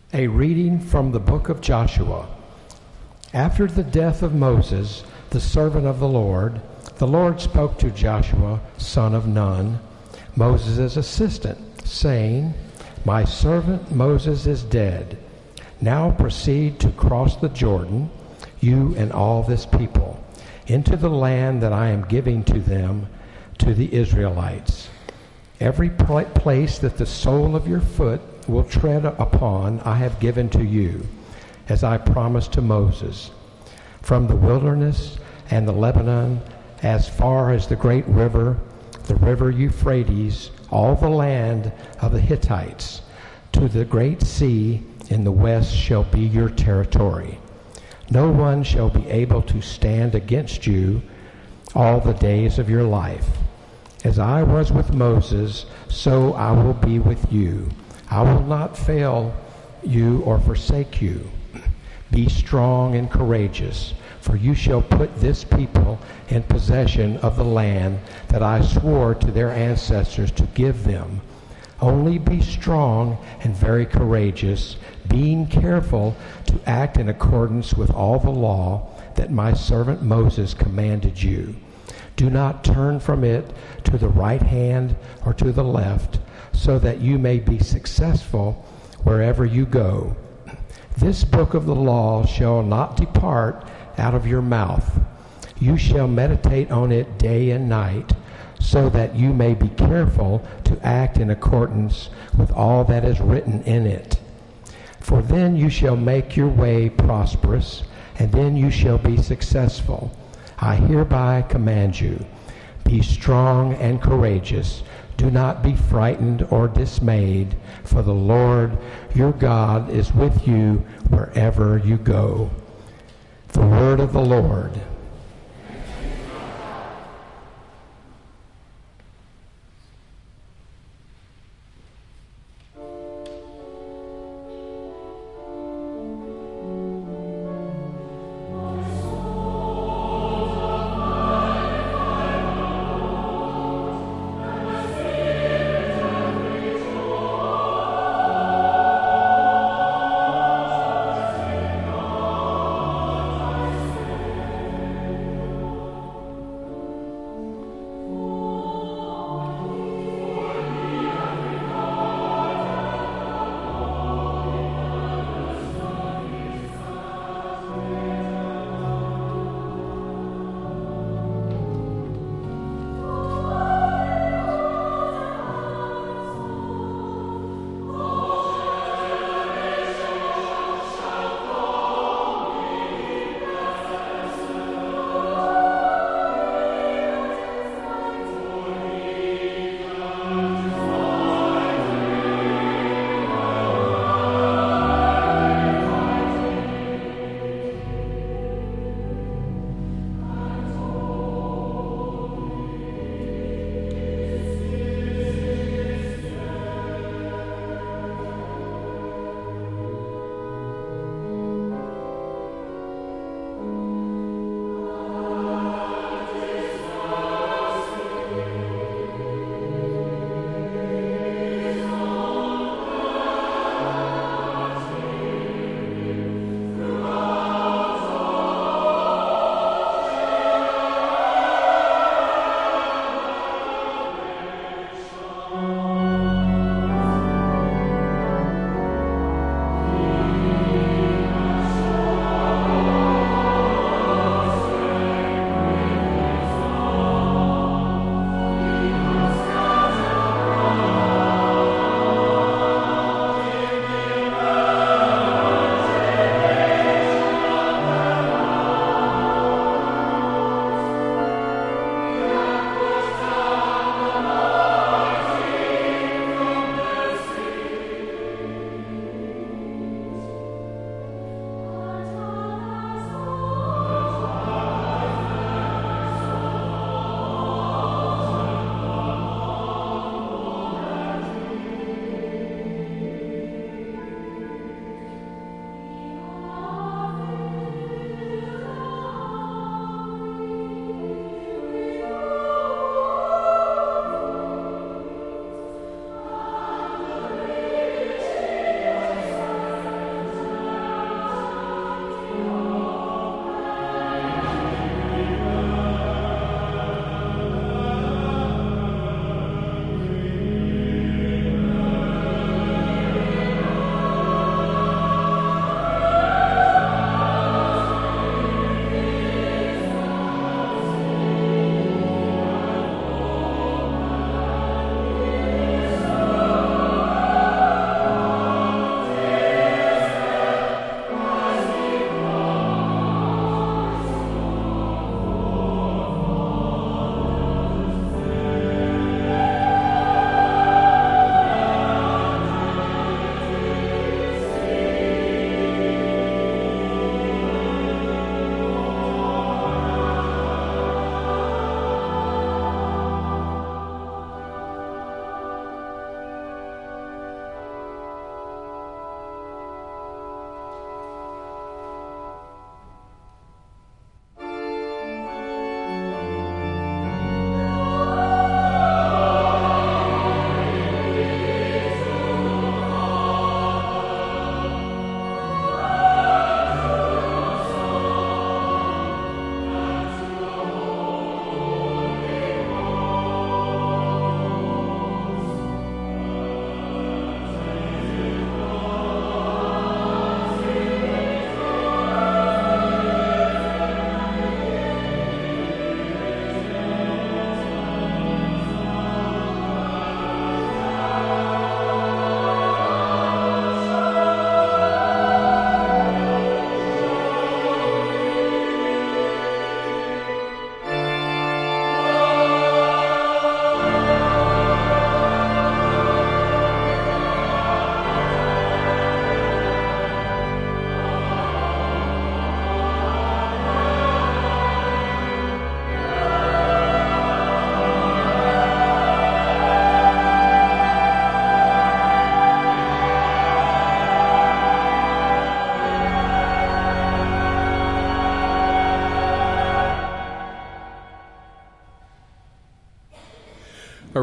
A reading from the book of Joshua. After the death of Moses, the servant of the Lord spoke to Joshua, son of Nun, Moses' assistant, saying, "My servant Moses is dead. Now proceed to cross the Jordan, you and all this people, into the land that I am giving to them, to the Israelites. Every place that the sole of your foot will tread upon I have given to you, as I promised to Moses. From the wilderness and the Lebanon, as far as the great river, the river Euphrates, all the land of the Hittites, to the great sea in the west shall be your territory. No one shall be able to stand against you all the days of your life. As I was with Moses, so I will be with you. I will not fail you or forsake you. Be strong and courageous, for you shall put this people in possession of the land that I swore to their ancestors to give them. Only be strong and very courageous, being careful to act in accordance with all the law that my servant Moses commanded you. Do not turn from it to the right hand or to the left, so that you may be successful wherever you go. This book of the law shall not depart out of your mouth. You shall meditate on it day and night, so that you may be careful to act in accordance with all that is written in it. For then you shall make your way prosperous, and then you shall be successful. I hereby command you, be strong and courageous. Do not be frightened or dismayed, for the Lord your God is with you wherever you go." The word of the Lord.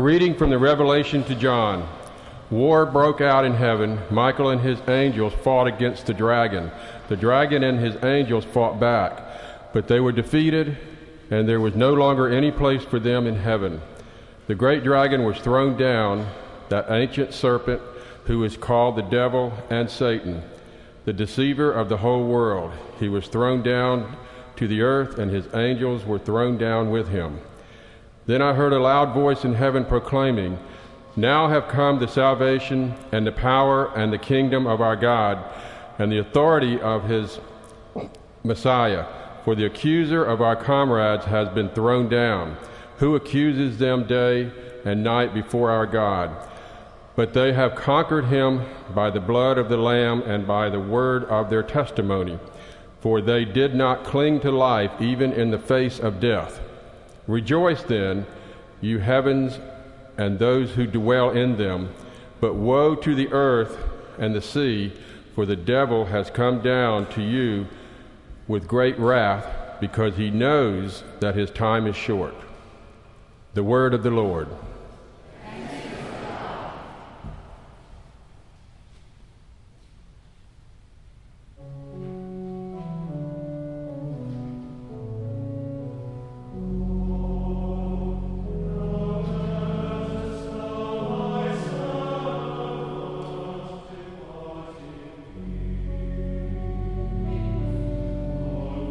reading from the Revelation to John. War broke out in heaven. Michael and his angels fought against the dragon. The dragon and his angels fought back, but they were defeated, and there was no longer any place for them in heaven. The great dragon was thrown down, that ancient serpent who is called the devil and Satan, the deceiver of the whole world. He was thrown down to the earth, and his angels were thrown down with him. Then I heard a loud voice in heaven proclaiming, "Now have come the salvation and the power and the kingdom of our God and the authority of his Messiah. For the accuser of our comrades has been thrown down, who accuses them day and night before our God. But they have conquered him by the blood of the Lamb and by the word of their testimony. For they did not cling to life even in the face of death. Rejoice then, you heavens and those who dwell in them. But woe to the earth and the sea, for the devil has come down to you with great wrath, because he knows that his time is short." The word of the Lord.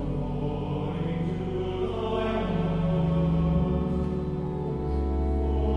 Oh,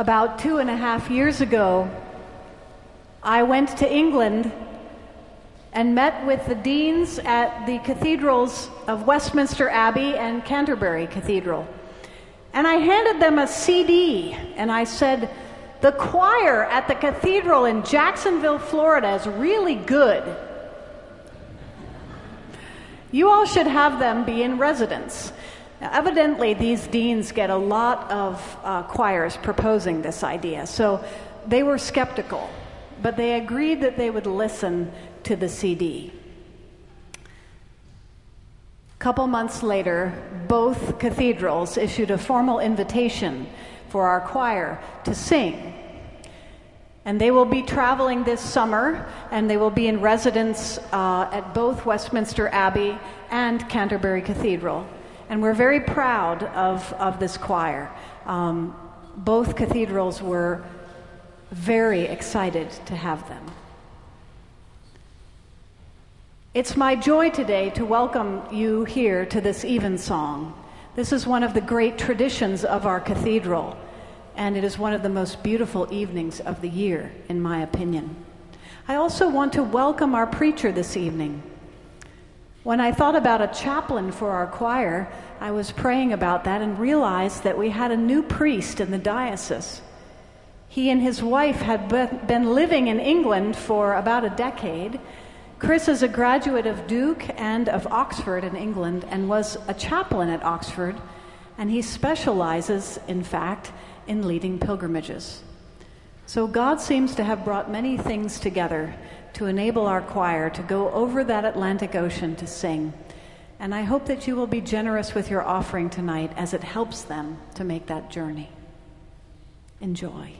About 2.5 years ago, I went to England and met with the deans at the cathedrals of Westminster Abbey and Canterbury Cathedral. And I handed them a CD, and I said, "The choir at the cathedral in Jacksonville, Florida is really good. You all should have them be in residence." Now, evidently, these deans get a lot of choirs proposing this idea, so they were skeptical, but they agreed that they would listen to the CD. A couple months later, both cathedrals issued a formal invitation for our choir to sing. And they will be traveling this summer, and they will be in residence at both Westminster Abbey and Canterbury Cathedral. And we're very proud of this choir. Both cathedrals were very excited to have them. It's my joy today to welcome you here to this evensong. This is one of the great traditions of our cathedral, and it is one of the most beautiful evenings of the year, in my opinion. I also want to welcome our preacher this evening. When I thought about a chaplain for our choir, I was praying about that and realized that we had a new priest in the diocese. He and his wife had been living in England for about a decade. Chris is a graduate of Duke and of Oxford in England and was a chaplain at Oxford, and he specializes, in fact, in leading pilgrimages. So God seems to have brought many things together to enable our choir to go over that Atlantic Ocean to sing. And I hope that you will be generous with your offering tonight as it helps them to make that journey. Enjoy.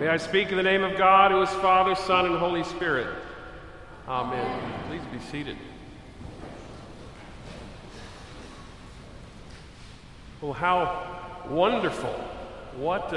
May I speak in the name of God, who is Father, Son, and Holy Spirit. Amen. Please be seated. Well, how wonderful. What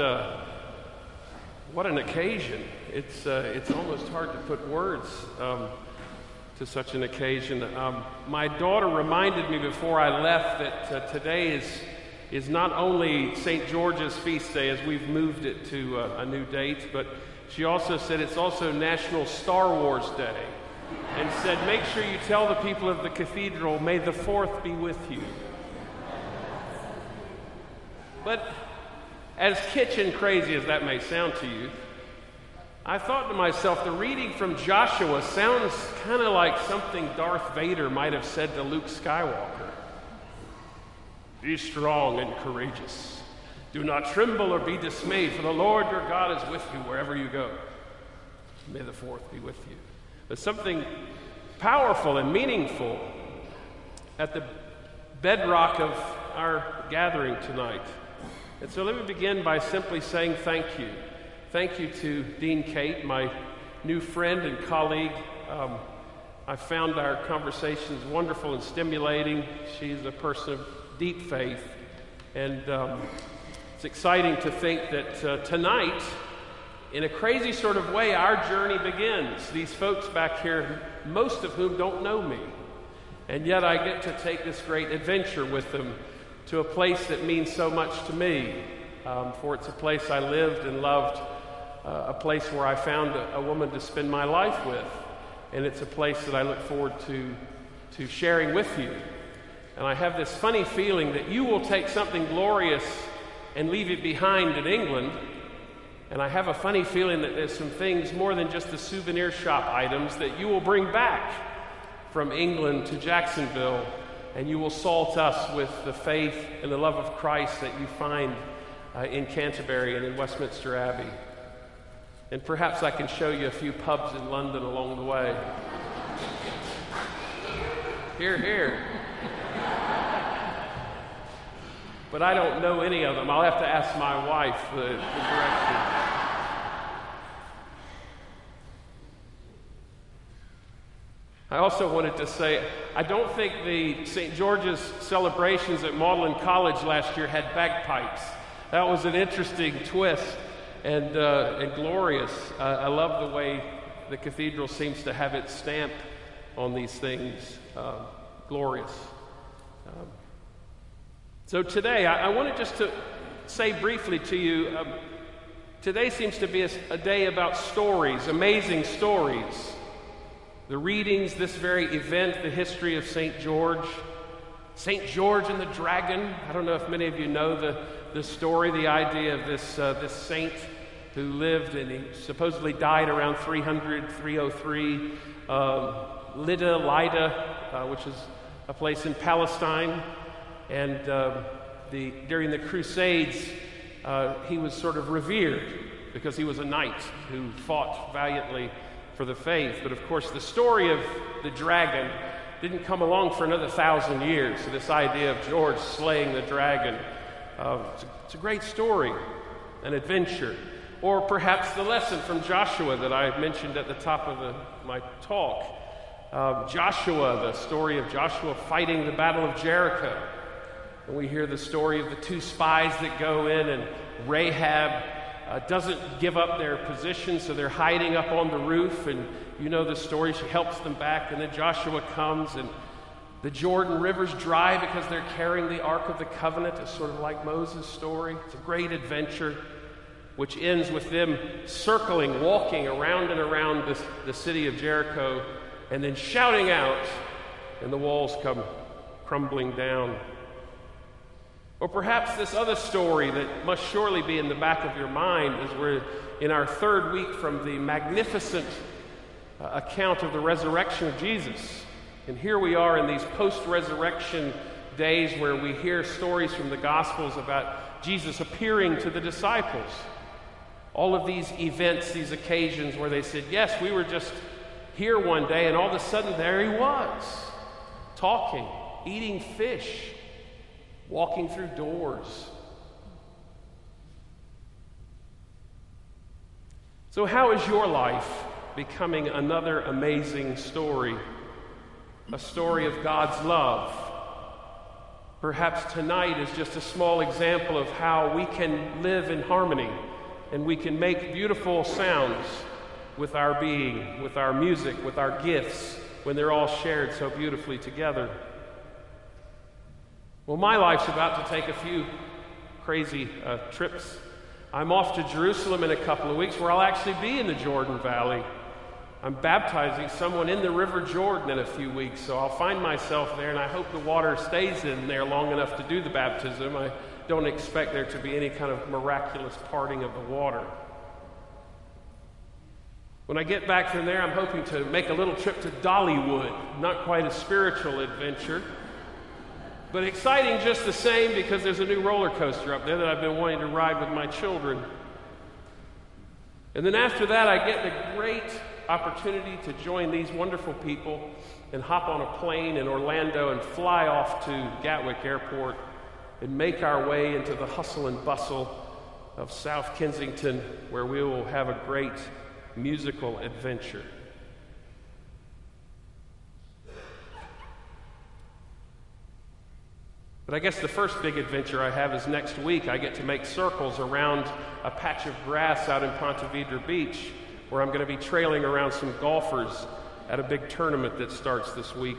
an occasion. It's almost hard to put words to such an occasion. My daughter reminded me before I left that today is not only St. George's feast day, as we've moved it to a new date, but she also said it's also National Star Wars Day, and said, make sure you tell the people of the cathedral, may the 4th be with you. But as kitchen crazy as that may sound to you, I thought to myself, the reading from Joshua sounds kind of like something Darth Vader might have said to Luke Skywalker. Be strong and courageous. Do not tremble or be dismayed, for the Lord your God is with you wherever you go. May the 4th be with you. There's something powerful and meaningful at the bedrock of our gathering tonight. And so let me begin by simply saying thank you. Thank you to Dean Kate, my new friend and colleague. I found our conversations wonderful and stimulating. She's a person of deep faith. And it's exciting to think that tonight, in a crazy sort of way, our journey begins. These folks back here, most of whom don't know me. And yet I get to take this great adventure with them to a place that means so much to me. For it's a place I lived and loved, a place where I found a woman to spend my life with. And it's a place that I look forward to sharing with you. And I have this funny feeling that you will take something glorious and leave it behind in England. And I have a funny feeling that there's some things more than just the souvenir shop items that you will bring back from England to Jacksonville, and you will salt us with the faith and the love of Christ that you find in Canterbury and in Westminster Abbey. And perhaps I can show you a few pubs in London along the way. Hear, hear. But I don't know any of them. I'll have to ask my wife the direction. I also wanted to say, I don't think the St. George's celebrations at Magdalen College last year had bagpipes. That was an interesting twist and glorious. I love the way the cathedral seems to have its stamp on these things. Glorious. So today, I wanted just to say briefly to you, today seems to be a day about stories, amazing stories. The readings, this very event, the history of St. George and the dragon. I don't know if many of you know the story, the idea of this saint who lived and he supposedly died around 303. Lydda, which is a place in Palestine. And during the Crusades, he was sort of revered because he was a knight who fought valiantly for the faith. But of course, the story of the dragon didn't come along for another 1,000 years. So this idea of George slaying the dragon, it's a great story, an adventure. Or perhaps the lesson from Joshua that I mentioned at the top of my talk. Joshua, the story of Joshua fighting the Battle of Jericho. And we hear the story of the 2 spies that go in, and Rahab doesn't give up their position, so they're hiding up on the roof, and you know the story. She helps them back, and then Joshua comes, and the Jordan River's dry because they're carrying the Ark of the Covenant. It's sort of like Moses' story. It's a great adventure, which ends with them circling, walking around and around the city of Jericho, and then shouting out, and the walls come crumbling down. Or perhaps this other story that must surely be in the back of your mind as we're in our 3rd week from the magnificent account of the resurrection of Jesus. And here we are in these post-resurrection days where we hear stories from the Gospels about Jesus appearing to the disciples. All of these events, these occasions where they said, yes, we were just here one day, and all of a sudden there he was, talking, eating fish, walking through doors. So how is your life becoming another amazing story? A story of God's love. Perhaps tonight is just a small example of how we can live in harmony and we can make beautiful sounds with our being, with our music, with our gifts, when they're all shared so beautifully together. Well, my life's about to take a few crazy trips. I'm off to Jerusalem in a couple of weeks where I'll actually be in the Jordan Valley. I'm baptizing someone in the River Jordan in a few weeks, so I'll find myself there, and I hope the water stays in there long enough to do the baptism. I don't expect there to be any kind of miraculous parting of the water. When I get back from there, I'm hoping to make a little trip to Dollywood. Not quite a spiritual adventure, but exciting just the same because there's a new roller coaster up there that I've been wanting to ride with my children. And then after that, I get the great opportunity to join these wonderful people and hop on a plane in Orlando and fly off to Gatwick Airport and make our way into the hustle and bustle of South Kensington, where we will have a great musical adventure. But I guess the first big adventure I have is next week. I get to make circles around a patch of grass out in Ponte Vedra Beach, where I'm going to be trailing around some golfers at a big tournament that starts this week.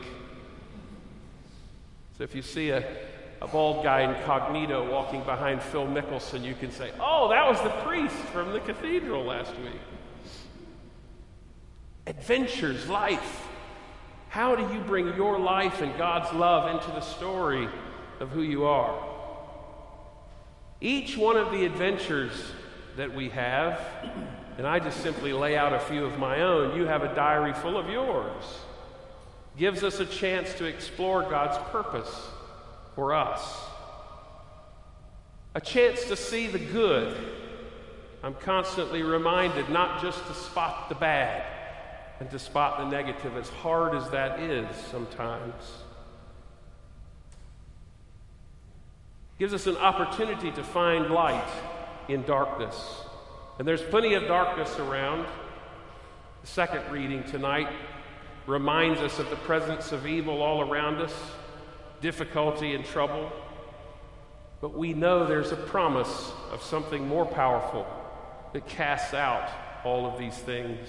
So if you see a bald guy incognito walking behind Phil Mickelson, you can say, "Oh, that was the priest from the cathedral last week." Adventures, life. How do you bring your life and God's love into the story of who you are? Each one of the adventures that we have, and I just simply lay out a few of my own, you have a diary full of yours, gives us a chance to explore God's purpose for us. A chance to see the good. I'm constantly reminded not just to spot the bad and to spot the negative, as hard as that is sometimes. Gives us an opportunity to find light in darkness. And there's plenty of darkness around. The second reading tonight reminds us of the presence of evil all around us, difficulty and trouble. But we know there's a promise of something more powerful that casts out all of these things.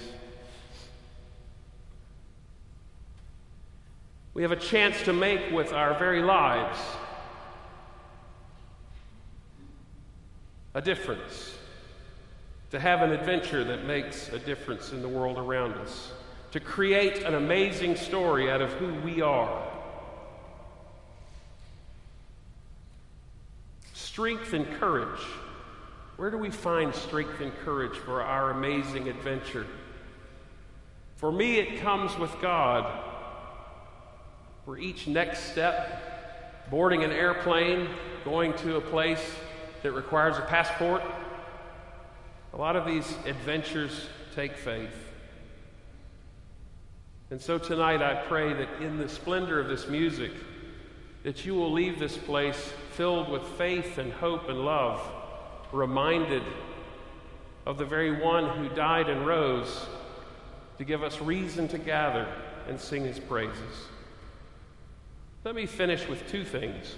We have a chance to make with our very lives a difference, to have an adventure that makes a difference in the world around us, to create an amazing story out of who we are. Strength and courage. Where do we find strength and courage for our amazing adventure? For me, it comes with God. For each next step, boarding an airplane, going to a place that requires a passport, a lot of these adventures take faith. And so tonight I pray that in the splendor of this music, that you will leave this place filled with faith and hope and love, reminded of the very one who died and rose to give us reason to gather and sing his praises. Let me finish with two things.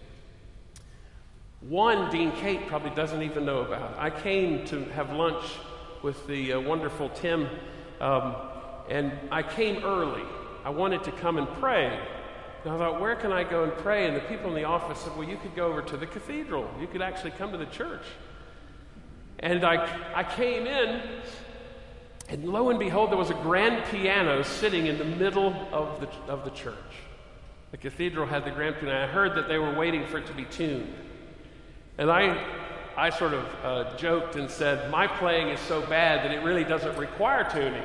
One, Dean Kate probably doesn't even know about. I came to have lunch with the wonderful Tim, and I came early. I wanted to come and pray. And I thought, where can I go and pray? And the people in the office said, well, you could go over to the cathedral. You could actually come to the church. And I came in, and lo and behold, there was a grand piano sitting in the middle of the church. The cathedral had the grand piano. I heard that they were waiting for it to be tuned. And I sort of joked and said, my playing is so bad that it really doesn't require tuning.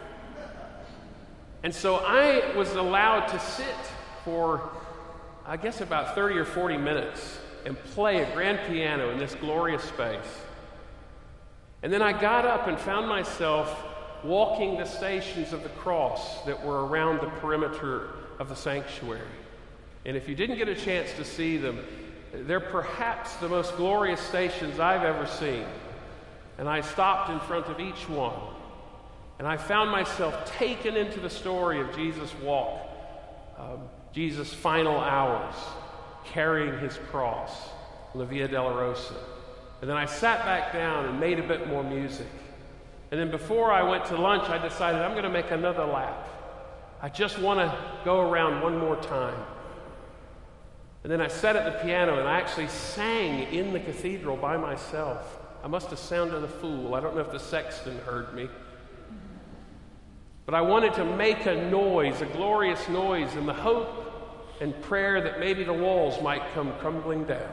And so I was allowed to sit for, I guess, about 30 or 40 minutes and play a grand piano in this glorious space. And then I got up and found myself walking the stations of the cross that were around the perimeter of the sanctuary. And if you didn't get a chance to see them, they're perhaps the most glorious stations I've ever seen. And I stopped in front of each one. And I found myself taken into the story of Jesus' walk, Jesus' final hours, carrying his cross on the Via Dolorosa. And then I sat back down and made a bit more music. And then before I went to lunch, I decided I'm going to make another lap. I just want to go around one more time. And then I sat at the piano and I actually sang in the cathedral by myself. I must have sounded a fool. I don't know if the sexton heard me. But I wanted to make a noise, a glorious noise, in the hope and prayer that maybe the walls might come crumbling down.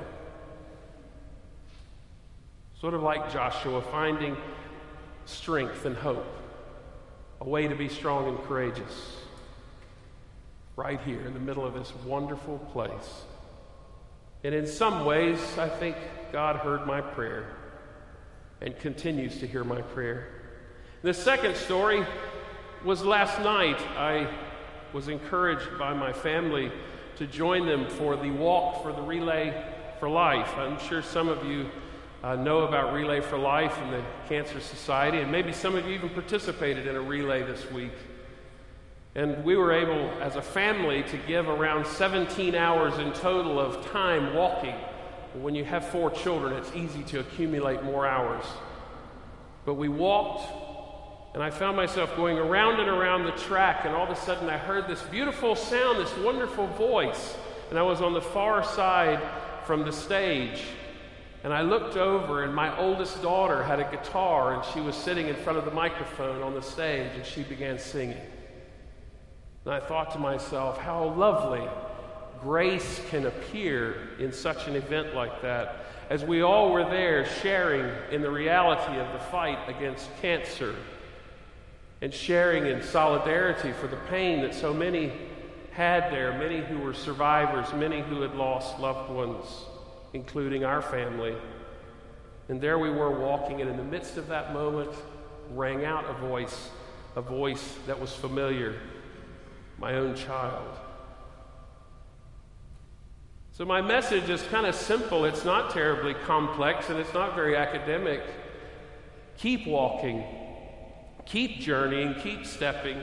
Sort of like Joshua, finding strength and hope, a way to be strong and courageous, right here in the middle of this wonderful place. And in some ways, I think God heard my prayer and continues to hear my prayer. The second story was last night. I was encouraged by my family to join them for the walk for the Relay for Life. I'm sure some of you know about Relay for Life and the Cancer Society, and maybe some of you even participated in a relay this week. And we were able, as a family, to give around 17 hours in total of time walking. When you have 4 children, it's easy to accumulate more hours. But we walked, and I found myself going around and around the track, and all of a sudden I heard this beautiful sound, this wonderful voice, and I was on the far side from the stage. And I looked over, and my oldest daughter had a guitar, and she was sitting in front of the microphone on the stage, and she began singing. And I thought to myself, how lovely grace can appear in such an event like that, as we all were there sharing in the reality of the fight against cancer and sharing in solidarity for the pain that so many had there, many who were survivors, many who had lost loved ones, including our family. And there we were walking, and in the midst of that moment rang out a voice that was familiar, my own child. So my message is kind of simple. It's not terribly complex, and it's not very academic. Keep walking, keep journeying, keep stepping.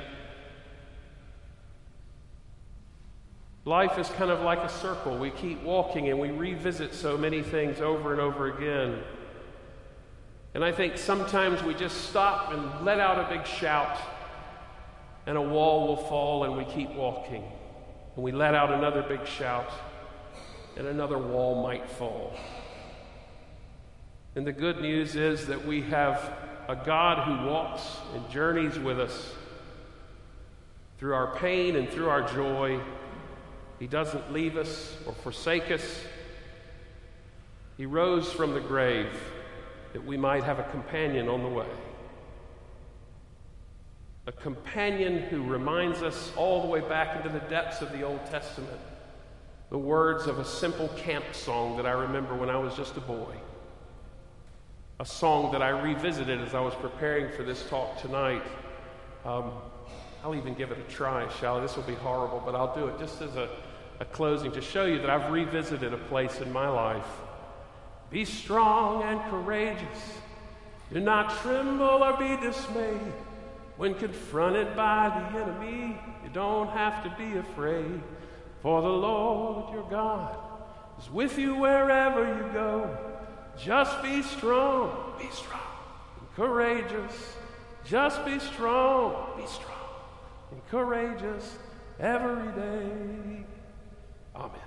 Life is kind of like a circle. We keep walking and we revisit so many things over and over again. And I think sometimes we just stop and let out a big shout, and a wall will fall, and we keep walking. And we let out another big shout, and another wall might fall. And the good news is that we have a God who walks and journeys with us through our pain and through our joy. He doesn't leave us or forsake us. He rose from the grave that we might have a companion on the way. A companion who reminds us all the way back into the depths of the Old Testament the words of a simple camp song that I remember when I was just a boy. A song that I revisited as I was preparing for this talk tonight. I'll even give it a try, shall I? This will be horrible, but I'll do it just as a closing to show you that I've revisited a place in my life. Be strong and courageous. Do not tremble or be dismayed. When confronted by the enemy, you don't have to be afraid. For the Lord your God is with you wherever you go. Just be strong and courageous. Just be strong and courageous every day. Amen.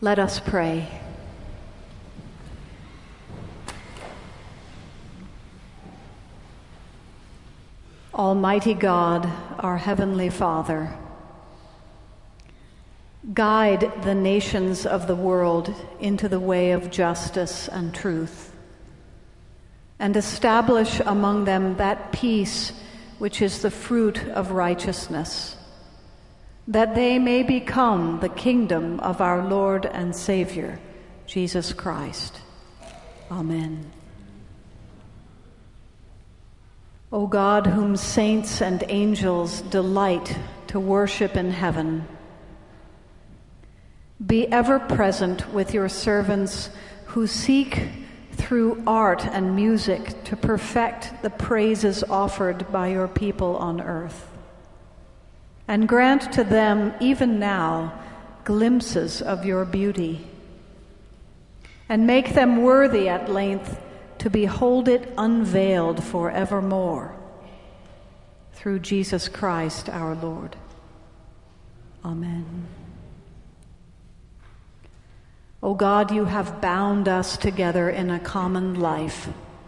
Let us pray. Almighty God, our Heavenly Father, guide the nations of the world into the way of justice and truth, and establish among them that peace which is the fruit of righteousness, that they may become the kingdom of our Lord and Savior, Jesus Christ. Amen. O God, whom saints and angels delight to worship in heaven, be ever present with your servants who seek through art and music to perfect the praises offered by your people on earth. And grant to them, even now, glimpses of your beauty. And make them worthy at length to behold it unveiled forevermore. Through Jesus Christ our Lord. Amen. O God, you have bound us together in a common life.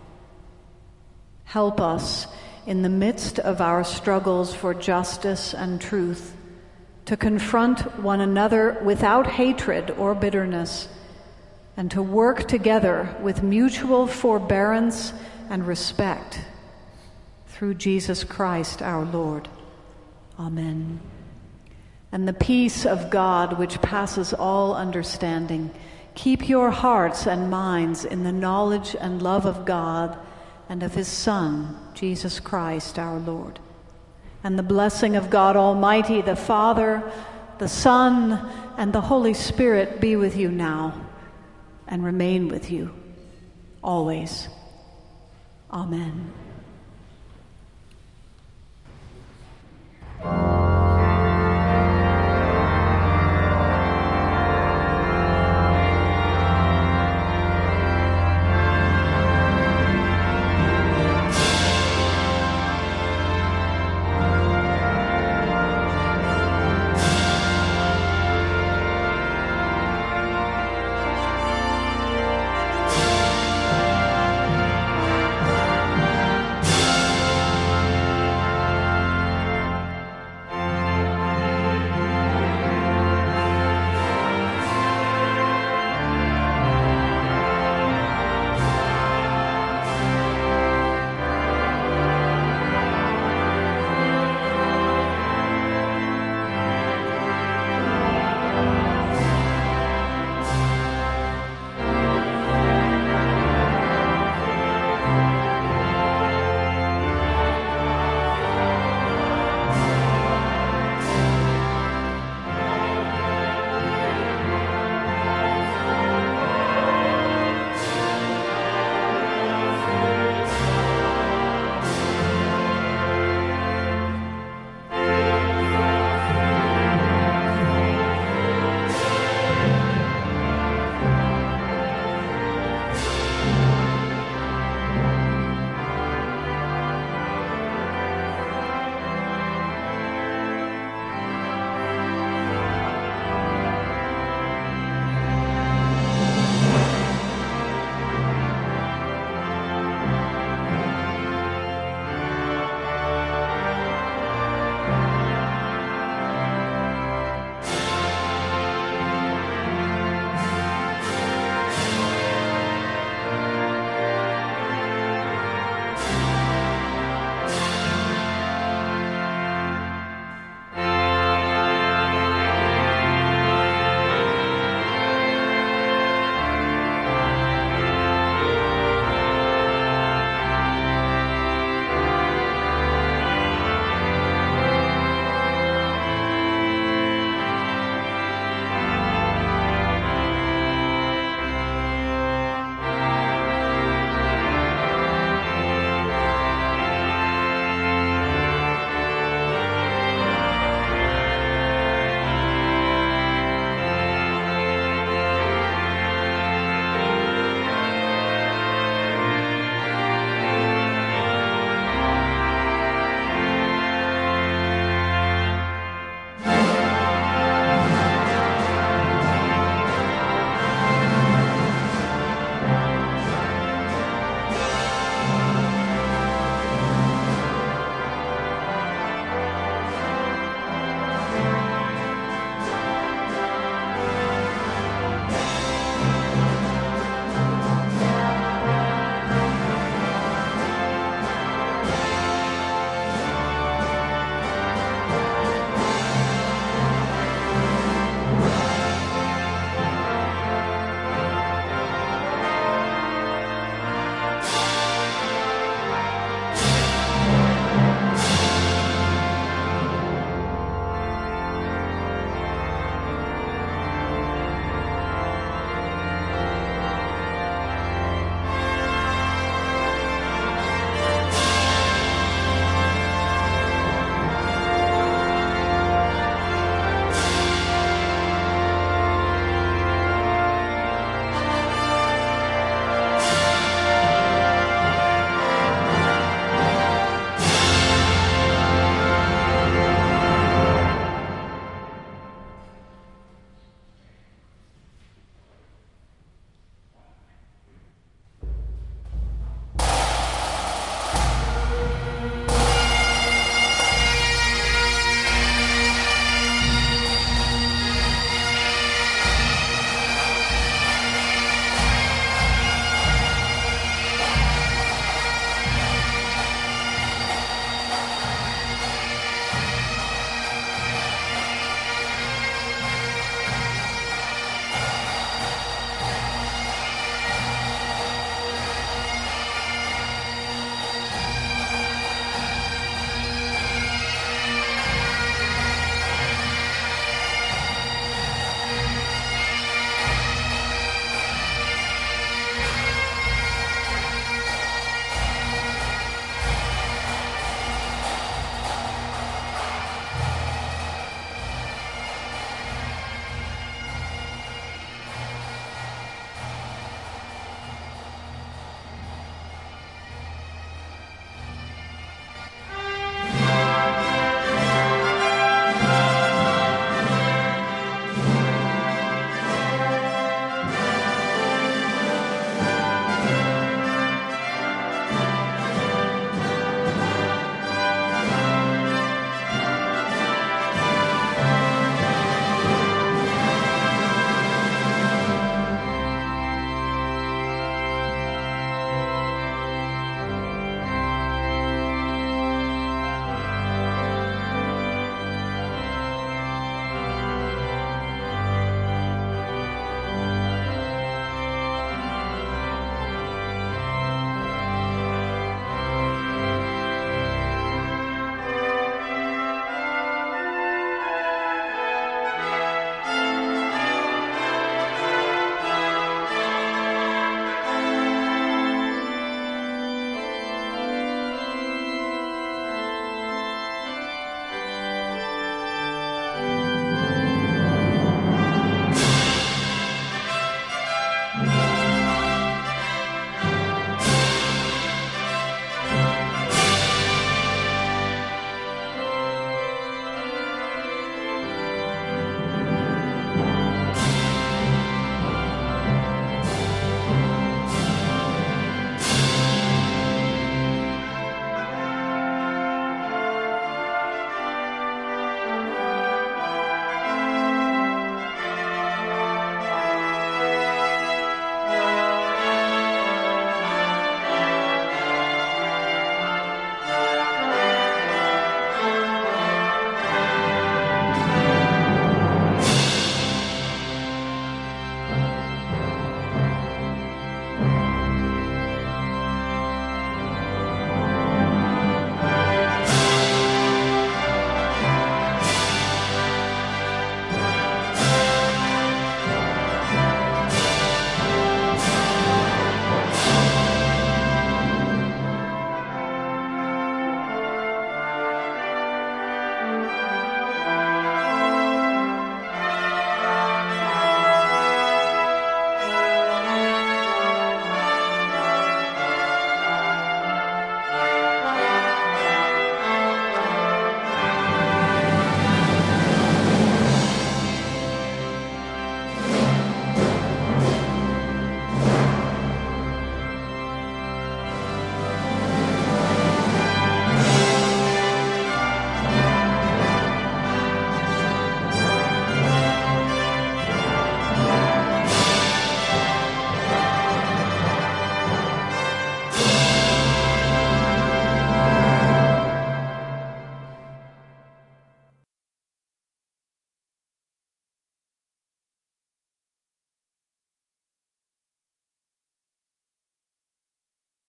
Help us in the midst of our struggles for justice and truth to confront one another without hatred or bitterness, and to work together with mutual forbearance and respect. Through Jesus Christ our Lord. Amen. And the peace of God, which passes all understanding, keep your hearts and minds in the knowledge and love of God and of his Son, Jesus Christ our Lord. And the blessing of God Almighty, the Father, the Son, and the Holy Spirit be with you now and remain with you always. Amen.